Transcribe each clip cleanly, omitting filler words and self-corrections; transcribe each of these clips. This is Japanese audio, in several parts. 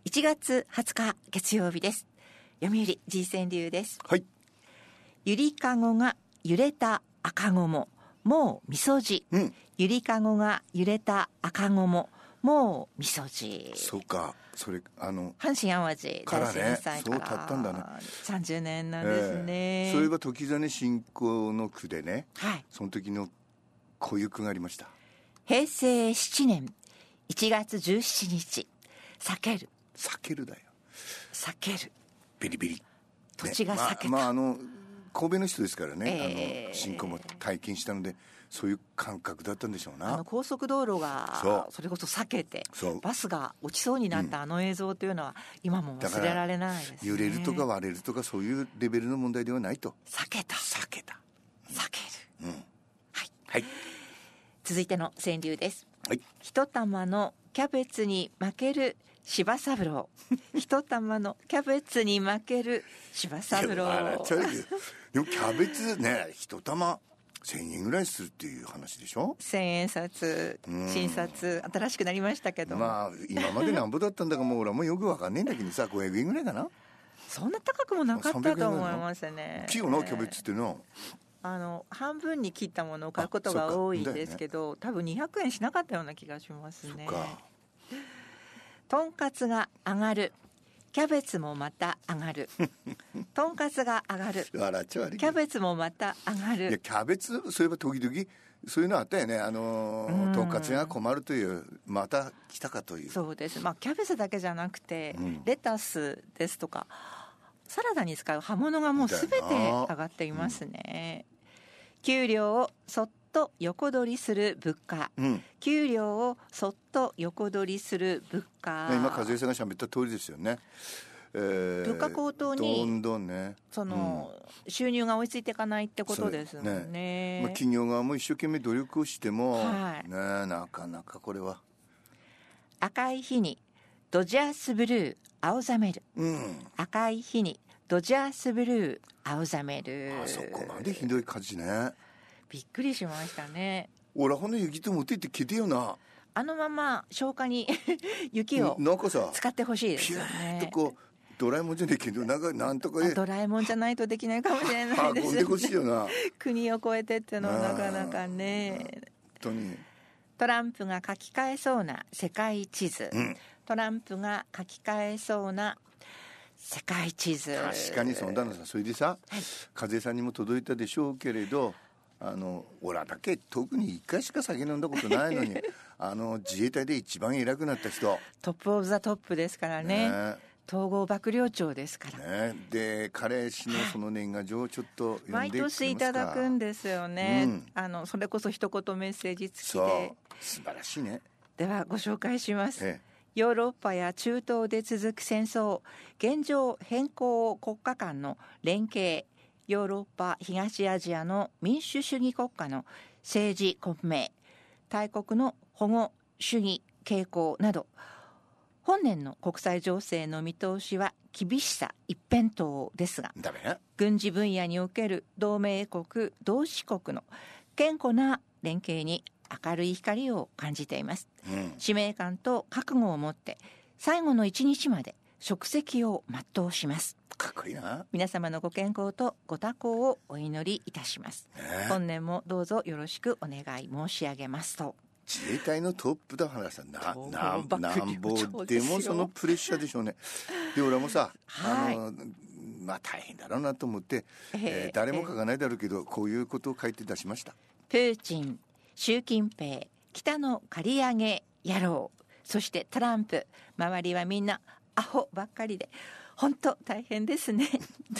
1月20日月曜日です。読売 G 川流です。 はい。 ゆりかごが揺れた赤子ももうみそじ、ゆりかごが揺れた赤子ももうみそじ。 そうか、それ阪神淡路大震災からそう経ったんだね。 30年なんですね。 そういえば時実信仰の句でね、 はい、 その時のこういう句がありました。 平成7年1月17日、避ける。 避けるだよ。 避ける。 ビリビリ。 土地が避けた。 神戸の人ですからね、信仰も体験したので、そういう感覚だったんでしょうな。 高速道路がそれこそ避けてバスが落ちそうになったあの映像というのは今も忘れられないですね。 揺れるとか割れるとかそういうレベルの問題ではないと。 避けた、 避けた、 避ける、はい、 はい、 続いての川柳です。 はい、 一玉のキャベツに負ける柴三郎一玉のキャベツに負ける柴三郎。 でもキャベツね、一玉1000円ぐらいするっていう話でしょ。 1000円札、新札新しくなりましたけど、 今までなんぼだったんだかもう俺はもうよくわかんねえんだけどさ、500円ぐらいかな。 そんな高くもなかったと思いますね。 大きいよなキャベツっての。 半分に切ったものを買うことが多いですけど、多分200円しなかったような気がしますね。とんかつが上がる、キャベツもまた上がるとんかつが上がる、キャベツもまた上がる。 いやキャベツ、そういえば時々そういうのあったよね。とんかつが困るという、また来たかという。 そうです。キャベツだけじゃなくて、レタスですとかサラダに使う葉物がもうすべて上がっていますね。給料をそっと横取りする物価、給料をそっと横取りする物価。 今和江さんが喋った通りですよね。 物価高騰にどんどんね、 収入が追いついていかないってことですもんね。 企業側も一生懸命努力をしても、なかなかこれは。 赤い日にドジャースブルー青ざめる、赤い日にドジャースブルー青ざめる。 そこまでひどい感じね。 びっくりしましたね。 俺はほんの雪と持ってってけてよな。 まま消化に雪を使ってほしいですよね。 ピューッとこうドラえもんじゃないけどなんとかドラえもんじゃないとできないかもしれないですね。 運んでほしいよな。 国を越えてっていうのはなかなかね。 本当にトランプが書き換えそうな世界地図、トランプが書き換えそうな世界地図。 確かにそんなのさ。それでさ、風さんにも届いたでしょうけれど、オラだけ特に1回しか酒飲んだことないのに自衛隊で一番偉くなった人、 トップオブザトップですからね。統合幕僚長ですから、 で彼氏のその年賀状をちょっと読んでくれますか。 毎年いただくんですよね、それこそ一言メッセージ付きで。 素晴らしいね。 ではご紹介します。ヨーロッパや中東で続く戦争、現状変更国家間の連携、ヨーロッパ東アジアの民主主義国家の政治混迷、大国の保護主義傾向など、本年の国際情勢の見通しは厳しさ一辺倒ですが、軍事分野における同盟国同志国の堅固な連携に明るい光を感じています、使命感と覚悟を持って最後の一日まで職責を全うします。 かっこいいな。 皆様のご健康とご多幸をお祈りいたします、本年もどうぞよろしくお願い申し上げますと。 自衛隊のトップだからさ、なんぼでもそのプレッシャーでしょうね。で俺もさ、大変だろうなと思って、誰も書かないだろうけど、こういうことを書いて出しました。 プーチン、習近平、北の借り上げ野郎、そしてトランプ、周りはみんなアホばっかりで本当大変ですね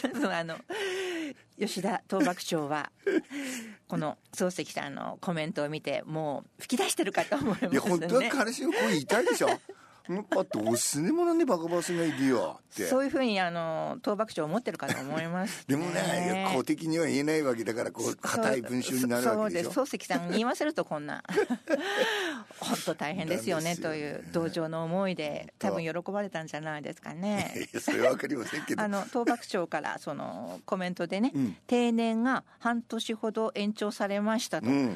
吉田東幕長はこの漱石さんのコメントを見てもう吹き出してるかと思いますね。 いや本当は彼氏の声言いたいでしょどうすねもなんでバカバスがいるよって、 そういうふうに東幕長思ってるかと思いますでもね、公的には言えないわけだから、こう固い文章になるわけでしょ。 そうです。漱石さんに言わせるとこんな本当大変ですよねという同情の思いで多分喜ばれたんじゃないですかね。 それは分かりませんけど東幕長からそのコメントでね、定年が半年ほど延長されましたと、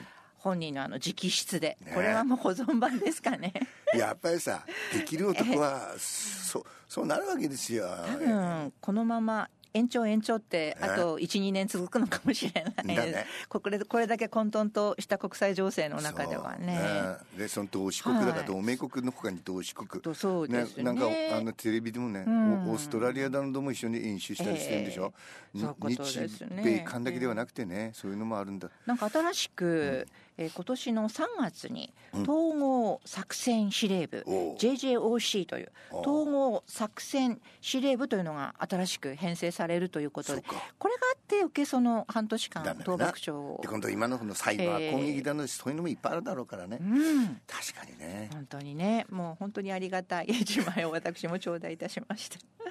本人の直筆で、これはもう保存版ですかね。 やっぱりさ、できる男はそうなるわけですよ。 多分このまま延長ってあと 1,2 年続くのかもしれない、ね、これだけ混沌とした国際情勢の中ではね。 でその同志国だから、同盟国の他に同志国、 そうですね。 なんかテレビでもね、オーストラリアなども一緒に演習したりしてるんでしょ。日米韓だけではなくてね、そういうのもあるんだ。 なんか新しく、今年の3月に統合作戦司令部、JJOC という統合作戦司令部というのが新しく編成されるということで、これがあって余計その半年間東幕長をで、今度今のこのサイバー攻撃だの、そういうのもいっぱいあるだろうからね、確かにね、 本当にね、もう本当にありがたい1枚を私も頂戴いたしました。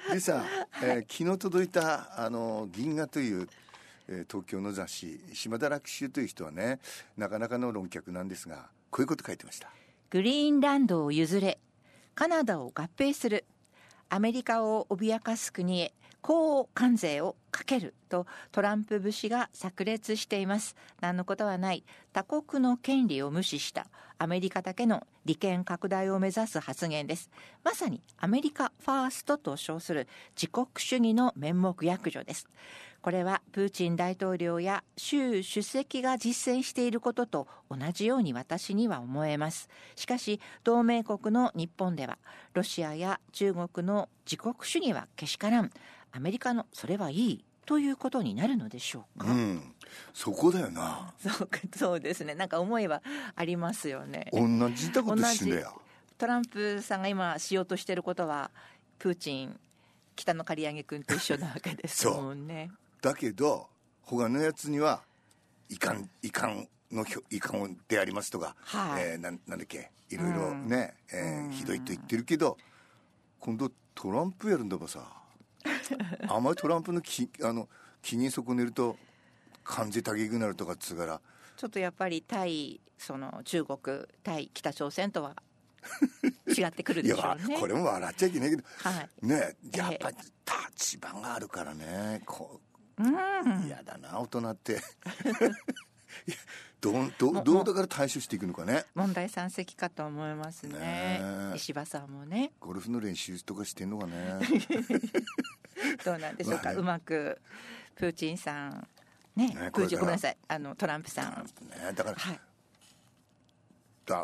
でさ、昨日届いた銀河という東京の雑誌、島田楽州という人はね、なかなかの論客なんですが、こういうこと書いてました。 グリーンランドを譲れ、カナダを合併する、アメリカを脅かす国へ高関税をかけるとトランプ節が炸裂しています。何のことはない、他国の権利を無視したアメリカだけの利権拡大を目指す発言です。まさにアメリカファーストと称する自国主義の面目躍如です。これはプーチン大統領や習主席が実践していることと同じように私には思えます。しかし同盟国の日本ではロシアや中国の自国主義はけしからん、アメリカのそれはいいということになるのでしょうか。 そこだよな。 そうですね、なんか思いはありますよね。 同じだことしてんだよ。 トランプさんが今しようとしていることはプーチン北の刈り上げ君と一緒なわけですもんね。 だけど他のやつには遺憾でありますとか、なんだっけ、いろいろね、ひどいと言ってるけど、今度トランプやるんだばさあまりトランプの気に損ねると関税高くなるとかっつうから、 ちょっとやっぱり対その中国対北朝鮮とは違ってくるでしょうね。 いや、これも笑っちゃいけないけど、ね、やっぱり立場があるからね、嫌だな大人ってどうだから対処していくのかね。 問題山積かと思いますね。石破さんもね、 ゴルフの練習とかしてんのかねどうなんでしょうか、うまくプーチンさんね、ごめんなさい、トランプさんね、だから、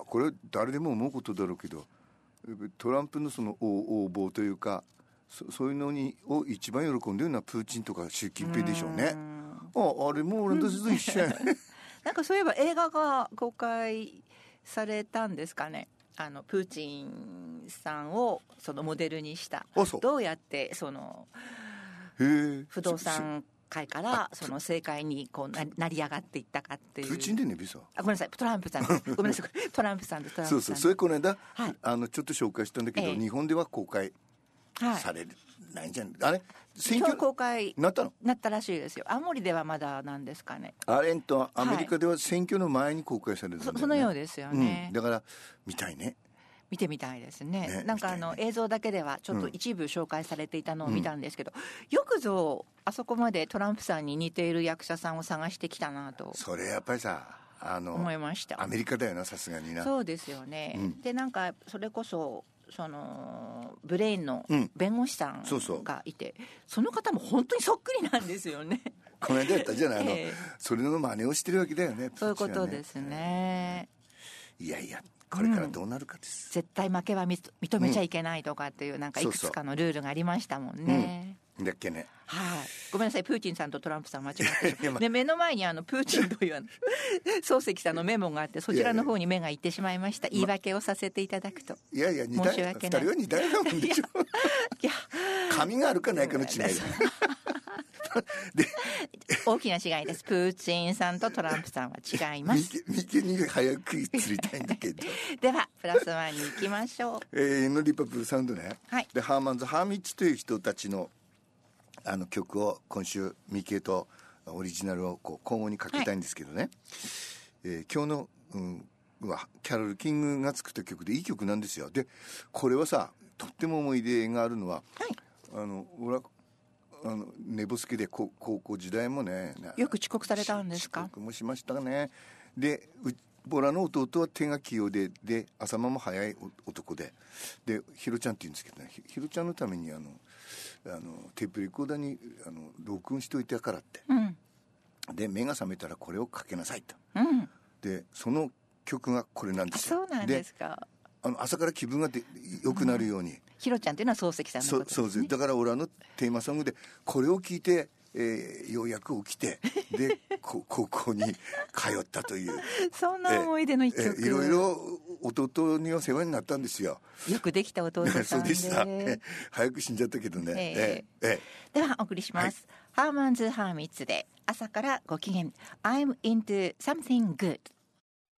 これ誰でも思うことだろうけど、トランプのその横暴というか、そういうのを一番喜んでるのはプーチンとか習近平でしょうね。あれも俺たちと一緒なんかそういえば映画が公開されたんですかね。プーチンさんをそのモデルにしたどうやってその不動産界からその政界にこう成り上がっていったかっていう。 プーチンでね、ビザ。 ごめんなさい、トランプさんです。ごめんなさい、トランプさんです。 そうそれこの間、ちょっと紹介したんだけど、日本では公開されないんじゃない、あれ選挙公開なったらしいですよ。青森ではまだなんですかね。 アメリカでは選挙の前に公開されるんだよね。 そのようですよね、 だから見たいね。 見てみたいですね。なんか映像だけではちょっと一部紹介されていたのを見たんですけど、よくぞあそこまでトランプさんに似ている役者さんを探してきたなと。 それやっぱりさ思いました。 アメリカだよな、さすがにな。 そうですよね、でなんかそれこそそのブレインの弁護士さんがいて、その方も本当にそっくりなんですよね。 この間やったじゃない、それの真似をしてるわけだよね。 そういうことですね。 いやこれからどうなるかです、 絶対負けは認めちゃいけないとかっていう、なんかいくつかのルールがありましたもんね。 だっけね。 ごめんなさい、プーチンさんとトランプさん間違ってで目の前にプーチンという漱石さんのメモがあって、そちらの方に目がいってしまいました。言い訳をさせていただくと、 申し訳ない。2人は似たようなもんでしょ。いや髪があるかないかの違いだで大きな違いです。プーチンさんとトランプさんは違います。 眉間に早く釣りたいんだけどではプラスワンに行きましょう。 のリパプルサウンドね、でハーマンズ・ハーミッチという人たちの曲を今週ミケとオリジナルを交互にかけたいんですけどね、今日の、キャロル・キングが作った曲でいい曲なんですよ。でこれはさ、とっても思い出があるのは、俺は寝ぼすけで高校時代もね、 よく遅刻されたんですか？ 遅刻もしましたね。でボラの弟は手が器用で朝間も早い男でヒロちゃんって言うんですけどね、ヒロちゃんのためにテープレコーダーに録音しといてやからって、で目が覚めたらこれをかけなさいと、でその曲がこれなんですよ。 そうなんですか。 朝から気分が良くなるように、 ヒロちゃんっていうのは漱石さんのことですね。 そうだから俺テーマソングでこれを聞いて、ようやく起きてで高校に通ったというそんな思い出の一曲、 いろいろ弟には世話になったんですよ。 よくできた弟さんでそうでした、早く死んじゃったけどね、 ではお送りします、ハーマンズ・ハーミッツで朝からご機嫌 I'm into something good。